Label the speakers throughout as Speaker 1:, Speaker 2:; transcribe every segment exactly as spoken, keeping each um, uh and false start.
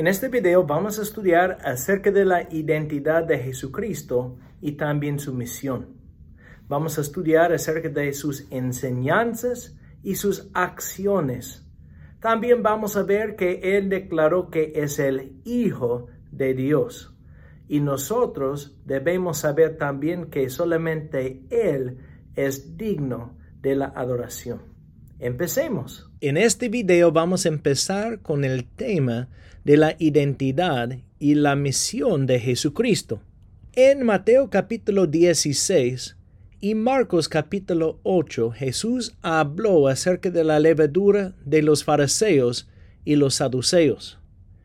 Speaker 1: En este video vamos a estudiar acerca de la identidad de Jesucristo y también su misión. Vamos a estudiar acerca de sus enseñanzas y sus acciones. También vamos a ver que Él declaró que es el Hijo de Dios. Y nosotros debemos saber también que solamente Él es digno de la adoración. Empecemos. En este video vamos a empezar con el tema de la identidad y la misión de Jesucristo. En Mateo capítulo dieciséis y Marcos capítulo ocho, Jesús habló acerca de la levadura de los fariseos y los saduceos.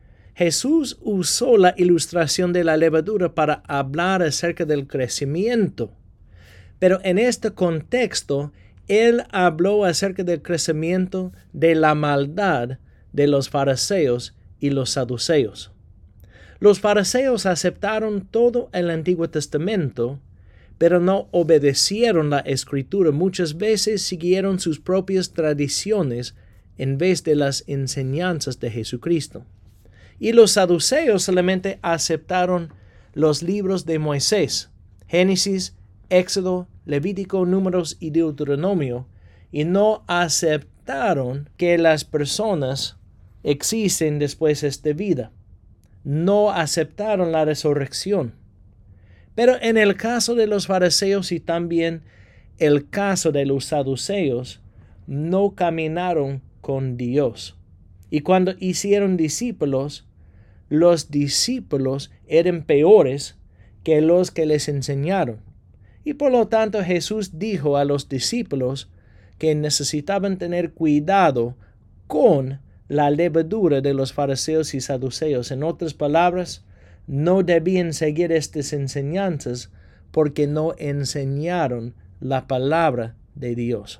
Speaker 1: Jesús usó la ilustración de la levadura para hablar acerca del crecimiento. Pero en este contexto, Él habló acerca del crecimiento de la maldad de los fariseos y los saduceos. Los fariseos aceptaron todo el Antiguo Testamento, pero no obedecieron la Escritura. Muchas veces siguieron sus propias tradiciones en vez de las enseñanzas de Jesucristo. Y los saduceos solamente aceptaron los libros de Moisés, Génesis, Éxodo, Levítico, Números y Deuteronomio, y no aceptaron que las personas existen después de esta vida. No aceptaron la resurrección. Pero en el caso de los fariseos y también el caso de los saduceos, no caminaron con Dios. Y cuando hicieron discípulos, los discípulos eran peores que los que les enseñaron. Y por lo tanto Jesús dijo a los discípulos que necesitaban tener cuidado con la levadura de los fariseos y saduceos. En otras palabras, no debían seguir estas enseñanzas porque no enseñaron la palabra de Dios.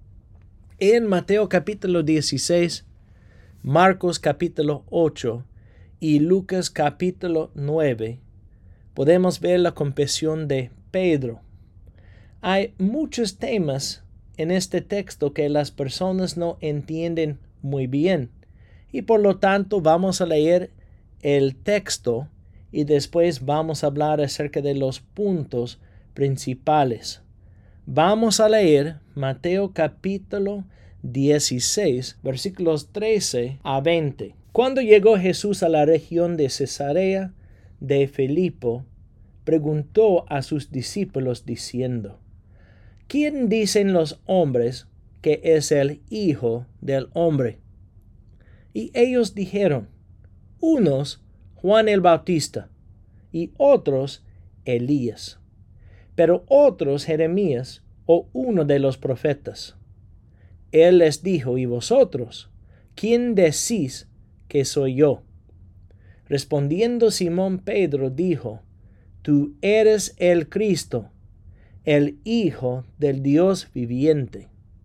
Speaker 1: En Mateo capítulo dieciséis, Marcos capítulo ocho y Lucas capítulo nueve, podemos ver la confesión de Pedro. Hay muchos temas en este texto que las personas no entienden muy bien, y por lo tanto vamos a leer el texto y después vamos a hablar acerca de los puntos principales. Vamos a leer Mateo capítulo dieciséis, versículos trece a veinte. Cuando llegó Jesús a la región de Cesarea de Filipo, preguntó a sus discípulos diciendo: ¿Quién dicen los hombres que es el Hijo del Hombre? Y ellos dijeron: unos Juan el Bautista, y otros Elías, pero otros Jeremías o uno de los profetas. Él les dijo: ¿y vosotros, quién decís que soy yo? Respondiendo Simón Pedro dijo: Tú eres el Cristo, el Hijo del Dios viviente.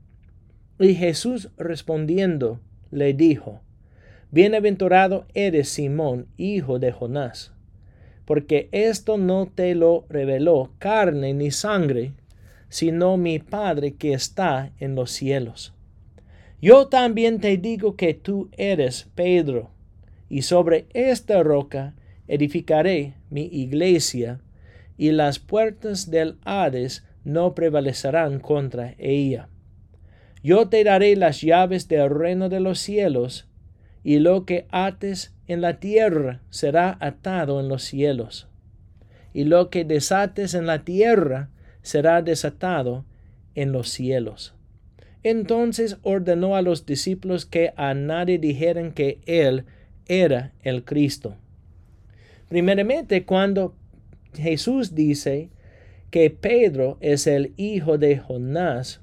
Speaker 1: Y Jesús respondiendo le dijo: Bienaventurado eres Simón, hijo de Jonás, porque esto no te lo reveló carne ni sangre, sino mi Padre que está en los cielos. Yo también te digo que tú eres Pedro, y sobre esta roca edificaré mi iglesia, y las puertas del Hades no prevalecerán contra ella. Yo te daré las llaves del reino de los cielos, y lo que ates en la tierra será atado en los cielos, y lo que desates en la tierra será desatado en los cielos. Entonces ordenó a los discípulos que a nadie dijeran que Él era el Cristo. Primeramente, cuando Jesús dice que Pedro es el hijo de Jonás,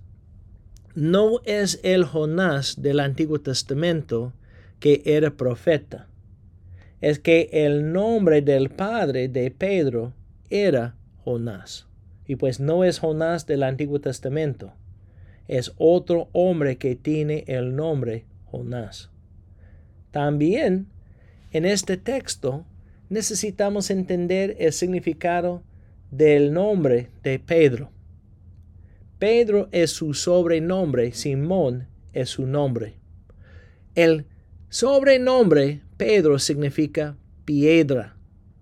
Speaker 1: no es el Jonás del Antiguo Testamento que era profeta. Es que el nombre del padre de Pedro era Jonás. Y pues no es Jonás del Antiguo Testamento. Es otro hombre que tiene el nombre Jonás. También en este texto necesitamos entender el significado del nombre de Pedro. Pedro es su sobrenombre, Simón es su nombre. El sobrenombre Pedro significa piedra.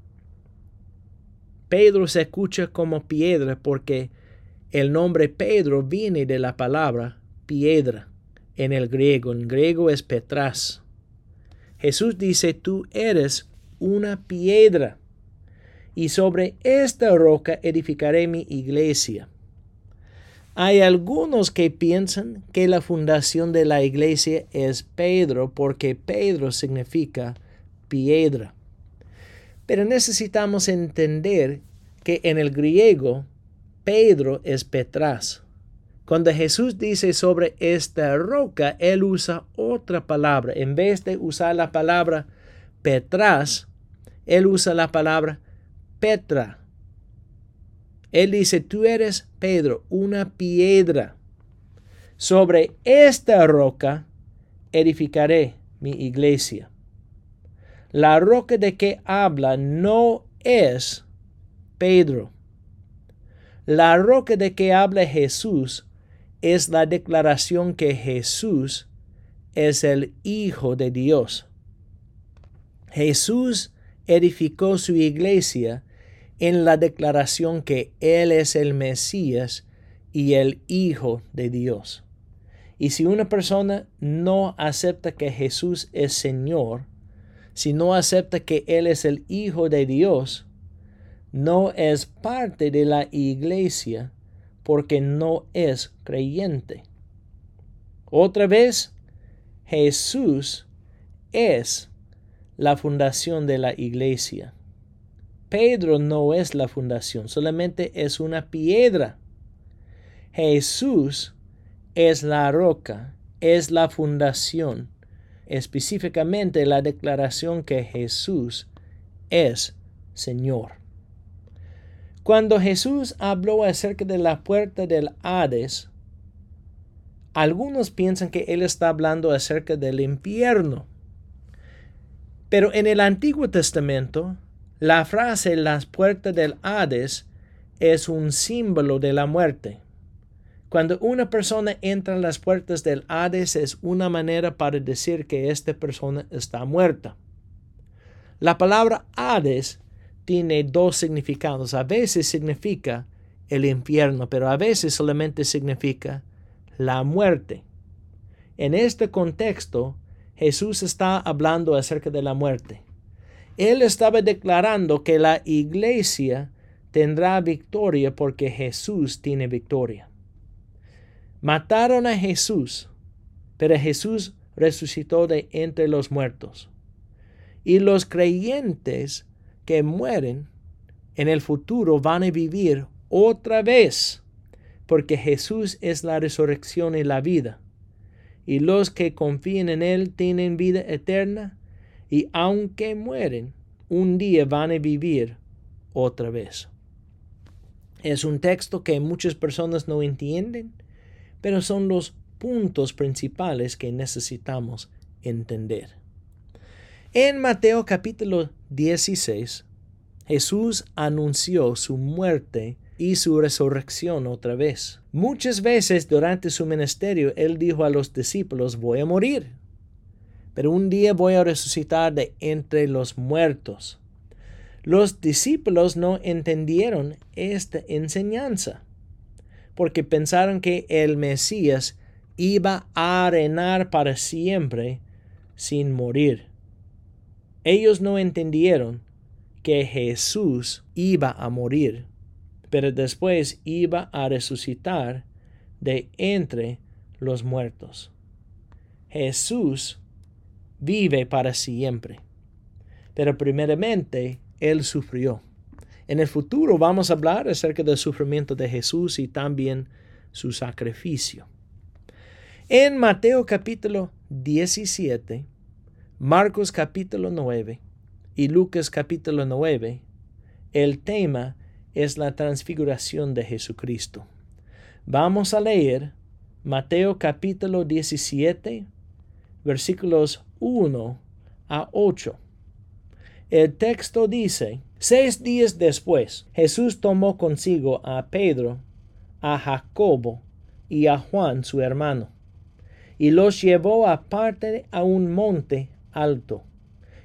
Speaker 1: Pedro se escucha como piedra porque el nombre Pedro viene de la palabra piedra en el griego. En griego es Petras. Jesús dice, tú eres una piedra, y sobre esta roca edificaré mi iglesia. Hay algunos que piensan que la fundación de la iglesia es Pedro porque Pedro significa piedra. Pero necesitamos entender que en el griego, Pedro es Petras. Cuando Jesús dice sobre esta roca, Él usa otra palabra. En vez de usar la palabra Petras, Él usa la palabra Petra. Él dice, tú eres Pedro, una piedra. Sobre esta roca edificaré mi iglesia. La roca de que habla no es Pedro. La roca de que habla Jesús es la declaración que Jesús es el Hijo de Dios. Jesús edificó su iglesia en la declaración que Él es el Mesías y el Hijo de Dios. Y si una persona no acepta que Jesús es Señor, si no acepta que Él es el Hijo de Dios, no es parte de la iglesia porque no es creyente. Otra vez, Jesús es la fundación de la iglesia. Pedro no es la fundación, solamente es una piedra. Jesús es la roca, es la fundación. Específicamente la declaración que Jesús es Señor. Cuando Jesús habló acerca de la puerta del Hades, algunos piensan que Él está hablando acerca del infierno. Pero en el Antiguo Testamento, la frase las puertas del Hades es un símbolo de la muerte. Cuando una persona entra en las puertas del Hades es una manera para decir que esta persona está muerta. La palabra Hades tiene dos significados. A veces significa el infierno, pero a veces solamente significa la muerte. En este contexto, Jesús está hablando acerca de la muerte. Él estaba declarando que la iglesia tendrá victoria porque Jesús tiene victoria. Mataron a Jesús, pero Jesús resucitó de entre los muertos. Y los creyentes que mueren en el futuro van a vivir otra vez, porque Jesús es la resurrección y la vida. Y los que confían en Él tienen vida eterna, y aunque mueren, un día van a vivir otra vez. Es un texto que muchas personas no entienden, pero son los puntos principales que necesitamos entender. En Mateo capítulo dieciséis, Jesús anunció su muerte y su resurrección otra vez. Muchas veces durante su ministerio, Él dijo a los discípulos, voy a morir, pero un día voy a resucitar de entre los muertos. Los discípulos no entendieron esta enseñanza, porque pensaron que el Mesías iba a reinar para siempre sin morir. Ellos no entendieron que Jesús iba a morir, pero después iba a resucitar de entre los muertos. Jesús vive para siempre, pero primeramente Él sufrió. En el futuro vamos a hablar acerca del sufrimiento de Jesús y también su sacrificio. En Mateo capítulo diecisiete, Marcos capítulo nueve y Lucas capítulo nueve, el tema es la transfiguración de Jesucristo. Vamos a leer Mateo capítulo diecisiete, versículos uno a ocho. El texto dice, seis días después, Jesús tomó consigo a Pedro, a Jacobo y a Juan su hermano, y los llevó aparte a un monte alto,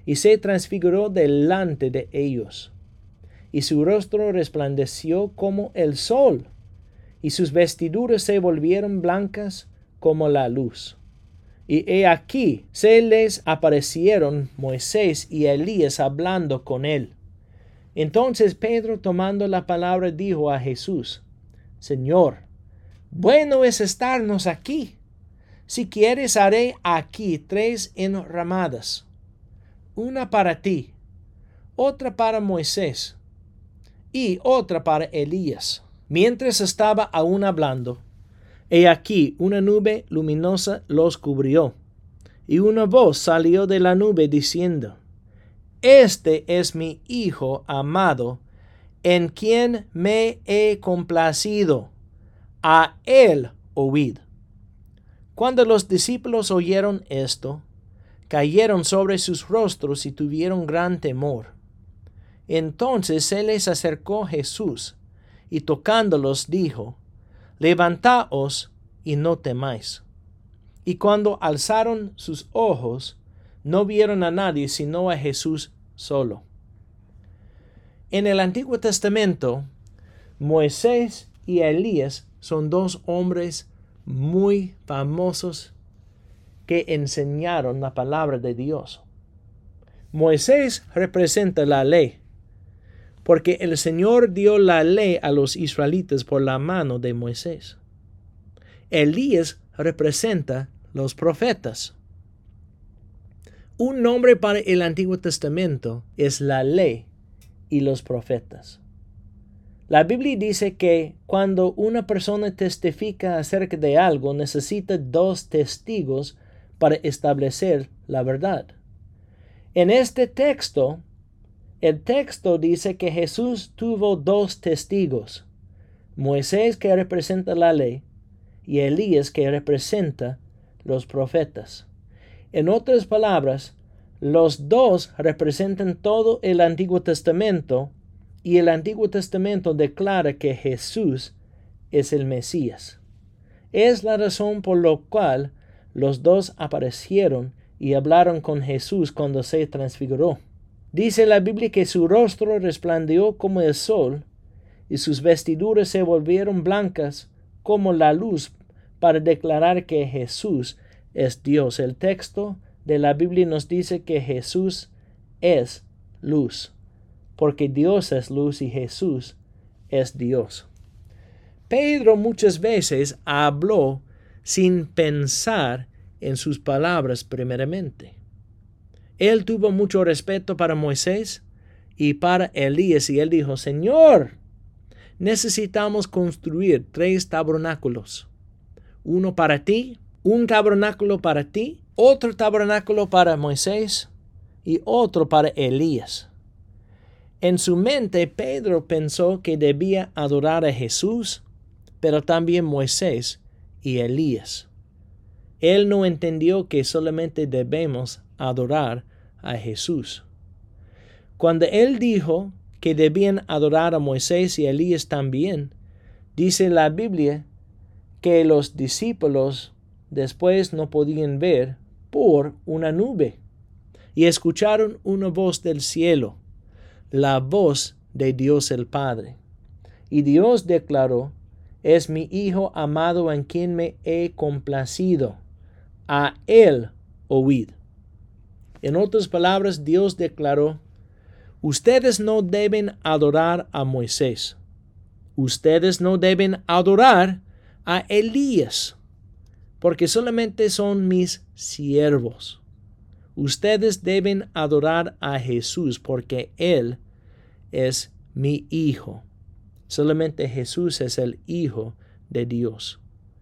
Speaker 1: y se transfiguró delante de ellos. Y su rostro resplandeció como el sol, y sus vestiduras se volvieron blancas como la luz. Y he aquí, se les aparecieron Moisés y Elías hablando con él. Entonces Pedro, tomando la palabra, dijo a Jesús: Señor, bueno es estarnos aquí. Si quieres, haré aquí tres enramadas, una para ti, otra para Moisés y otra para Elías. Mientras estaba aún hablando, he aquí una nube luminosa los cubrió, y una voz salió de la nube diciendo: Este es mi Hijo amado, en quien me he complacido. A él oíd. Cuando los discípulos oyeron esto, cayeron sobre sus rostros y tuvieron gran temor. Entonces se les acercó Jesús, y tocándolos dijo: Levantaos y no temáis. Y cuando alzaron sus ojos, no vieron a nadie sino a Jesús solo. En el Antiguo Testamento, Moisés y Elías son dos hombres muy famosos que enseñaron la palabra de Dios. Moisés representa la ley, porque el Señor dio la ley a los israelitas por la mano de Moisés. Elías representa los profetas. Un nombre para el Antiguo Testamento es la ley y los profetas. La Biblia dice que cuando una persona testifica acerca de algo, necesita dos testigos para establecer la verdad. En este texto, el texto dice que Jesús tuvo dos testigos: Moisés, que representa la ley, y Elías, que representa los profetas. En otras palabras, los dos representan todo el Antiguo Testamento, y el Antiguo Testamento declara que Jesús es el Mesías. Es la razón por la cual los dos aparecieron y hablaron con Jesús cuando se transfiguró. Dice la Biblia que su rostro resplandeció como el sol, y sus vestiduras se volvieron blancas como la luz, para declarar que Jesús es Dios. El texto de la Biblia nos dice que Jesús es luz, porque Dios es luz y Jesús es Dios. Pedro muchas veces habló sin pensar en sus palabras primeramente. Él tuvo mucho respeto para Moisés y para Elías, y él dijo: Señor, necesitamos construir tres tabernáculos. Uno para ti, un tabernáculo para ti, otro tabernáculo para Moisés y otro para Elías. En su mente, Pedro pensó que debía adorar a Jesús, pero también Moisés y Elías. Él no entendió que solamente debemos adorar a Jesús. Cuando él dijo que debían adorar a Moisés y Elías también, dice la Biblia que los discípulos después no podían ver por una nube, y escucharon una voz del cielo, la voz de Dios el Padre. Y Dios declaró: Es mi Hijo amado, en quien me he complacido. A él oíd. En otras palabras, Dios declaró: ustedes no deben adorar a Moisés. Ustedes no deben adorar a Elías, porque solamente son mis siervos. Ustedes deben adorar a Jesús, porque Él es mi Hijo. Solamente Jesús es el Hijo de Dios.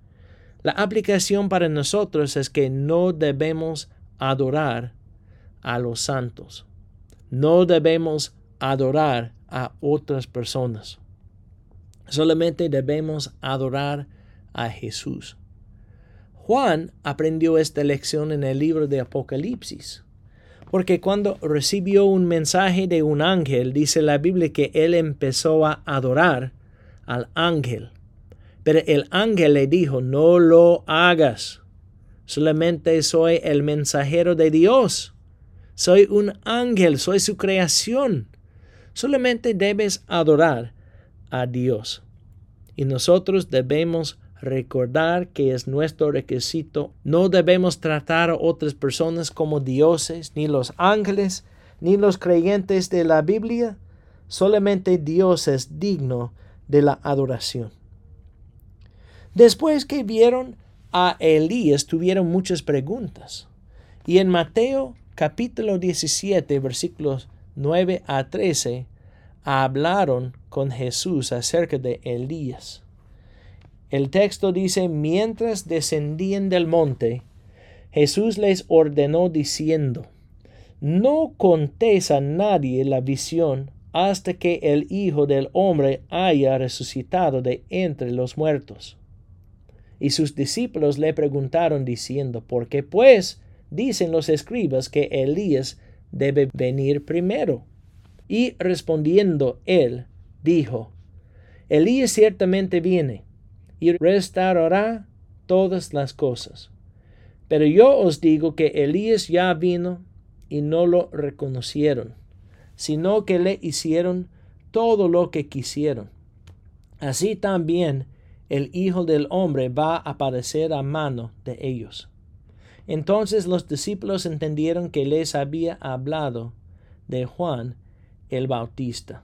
Speaker 1: La aplicación para nosotros es que no debemos adorar a los santos. No debemos adorar a otras personas. Solamente debemos adorar a Jesús. Juan aprendió esta lección en el libro de Apocalipsis, porque cuando recibió un mensaje de un ángel, dice la Biblia que él empezó a adorar al ángel. Pero el ángel le dijo: no lo hagas. Solamente soy el mensajero de Dios. soy un ángel, soy su creación. Solamente debes adorar a Dios. Y nosotros debemos recordar que es nuestro requisito. No debemos tratar a otras personas como dioses, ni los ángeles, ni los creyentes de la Biblia. Solamente Dios es digno de la adoración. Después que vieron a Elías, tuvieron muchas preguntas. Y en Mateo capítulo diecisiete, versículos nueve a trece, hablaron con Jesús acerca de Elías. El texto dice: mientras descendían del monte, Jesús les ordenó diciendo: no contéis a nadie la visión hasta que el Hijo del Hombre haya resucitado de entre los muertos. Y sus discípulos le preguntaron diciendo: ¿por qué pues dicen los escribas que Elías debe venir primero? Y respondiendo él, dijo: Elías ciertamente viene y restaurará todas las cosas. Pero yo os digo que Elías ya vino y no lo reconocieron, sino que le hicieron todo lo que quisieron. Así también el Hijo del Hombre va a padecer a mano de ellos. Entonces los discípulos entendieron que les había hablado de Juan el Bautista.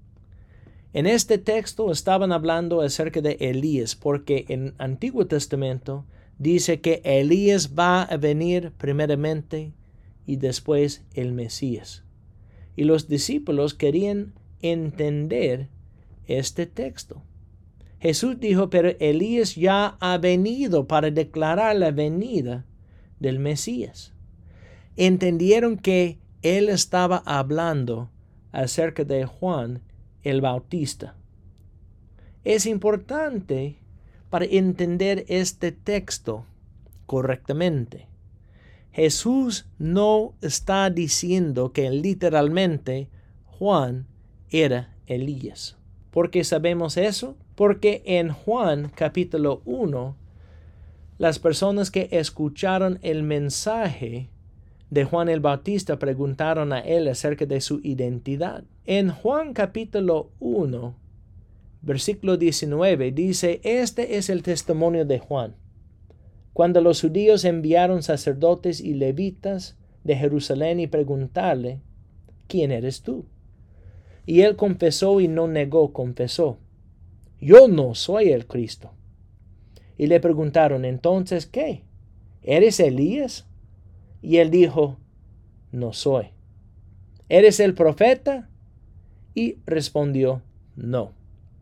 Speaker 1: En este texto estaban hablando acerca de Elías, porque en el Antiguo Testamento dice que Elías va a venir primeramente y después el Mesías. Y los discípulos querían entender este texto. Jesús dijo: pero Elías ya ha venido para declarar la venida del Mesías. Entendieron que él estaba hablando acerca de Juan el Bautista. Es importante para entender este texto correctamente. Jesús no está diciendo que literalmente Juan era Elías. ¿Por qué sabemos eso? Porque en Juan capítulo uno, las personas que escucharon el mensaje de Juan el Bautista preguntaron a él acerca de su identidad. En Juan capítulo uno, versículo diecinueve, dice: este es el testimonio de Juan. Cuando los judíos enviaron sacerdotes y levitas de Jerusalén y preguntarle: ¿quién eres tú? Y él confesó y no negó, confesó: yo no soy el Cristo. Y le preguntaron: entonces, ¿qué? ¿Eres Elías? Y él dijo: no soy. ¿Eres el profeta? Y respondió: no.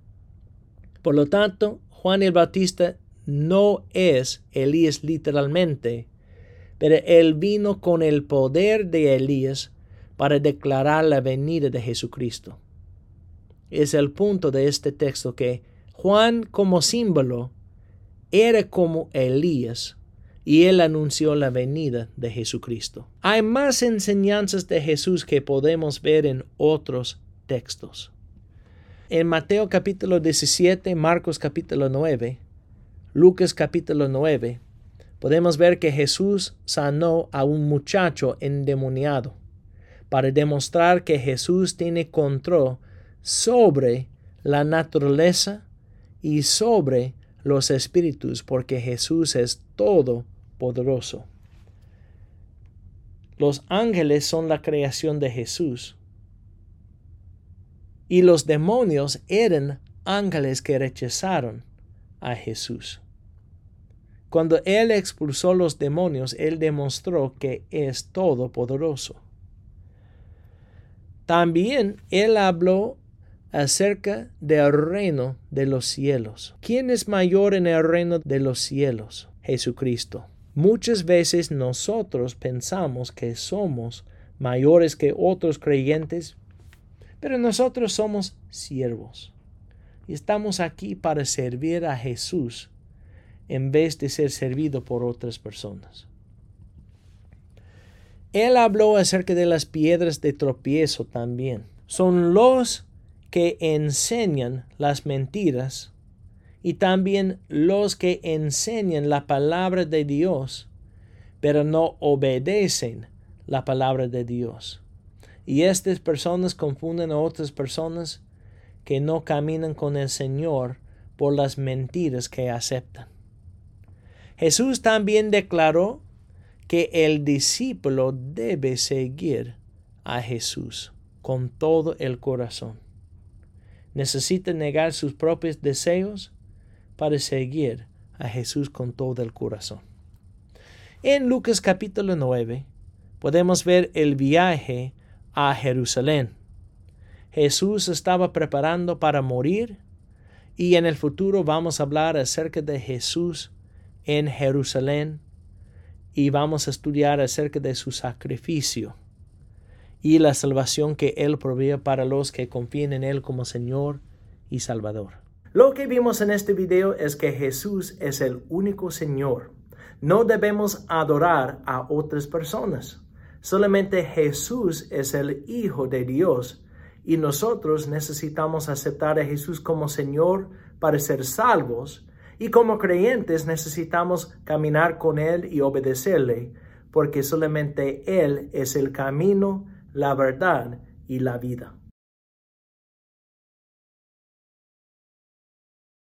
Speaker 1: Por lo tanto, Juan el Bautista no es Elías literalmente, pero él vino con el poder de Elías para declarar la venida de Jesucristo. Es el punto de este texto, que Juan como símbolo era como Elías, y él anunció la venida de Jesucristo. Hay más enseñanzas de Jesús que podemos ver en otros textos. En Mateo capítulo diecisiete, Marcos capítulo nueve, Lucas capítulo nueve, podemos ver que Jesús sanó a un muchacho endemoniado para demostrar que Jesús tiene control sobre la naturaleza y sobre los espíritus, porque Jesús es todopoderoso. Los ángeles son la creación de Jesús, y los demonios eran ángeles que rechazaron a Jesús. Cuando él expulsó los demonios, él demostró que es todopoderoso. También él habló acerca del reino de los cielos. ¿Quién es mayor en el reino de los cielos? Jesucristo. Muchas veces nosotros pensamos que somos mayores que otros creyentes, pero nosotros somos siervos y estamos aquí para servir a Jesús en vez de ser servido por otras personas. Él habló acerca de las piedras de tropiezo también. Son los que enseñan las mentiras y también los que enseñan la palabra de Dios, pero no obedecen la palabra de Dios. Y estas personas confunden a otras personas que no caminan con el Señor por las mentiras que aceptan. Jesús también declaró que el discípulo debe seguir a Jesús con todo el corazón. Necesita negar sus propios deseos para seguir a Jesús con todo el corazón. En Lucas capítulo nueve podemos ver el viaje a Jerusalén. Jesús estaba preparando para morir y en el futuro vamos a hablar acerca de Jesús en Jerusalén y vamos a estudiar acerca de su sacrificio y la salvación que Él provee para los que confían en Él como Señor y Salvador. Lo que vimos en este video es que Jesús es el único Señor. No debemos adorar a otras personas. Solamente Jesús es el Hijo de Dios y nosotros necesitamos aceptar a Jesús como Señor para ser salvos y como creyentes necesitamos caminar con Él y obedecerle porque solamente Él es el camino, la verdad y la vida.